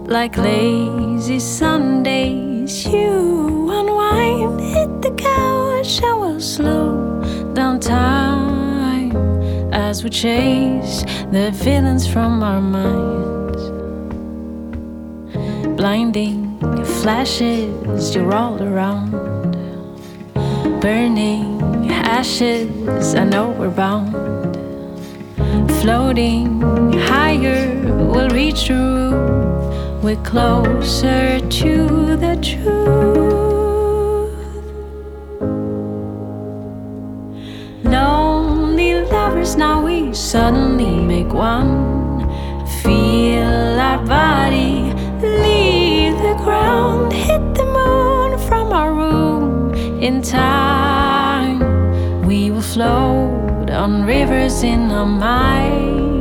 Like lazy Sundays, you unwind, hit the couch, and we'll slow down time as we chase the feelings from our minds. Blinding flashes, you're all around. Burning ashes, I know we're bound. Floating higher, we'll reach the roof. We're closer to the truth. Lonely lovers, now we suddenly make one. Feel our body leave the ground. Hit the moon from our room. In time, we will float on rivers in our mind.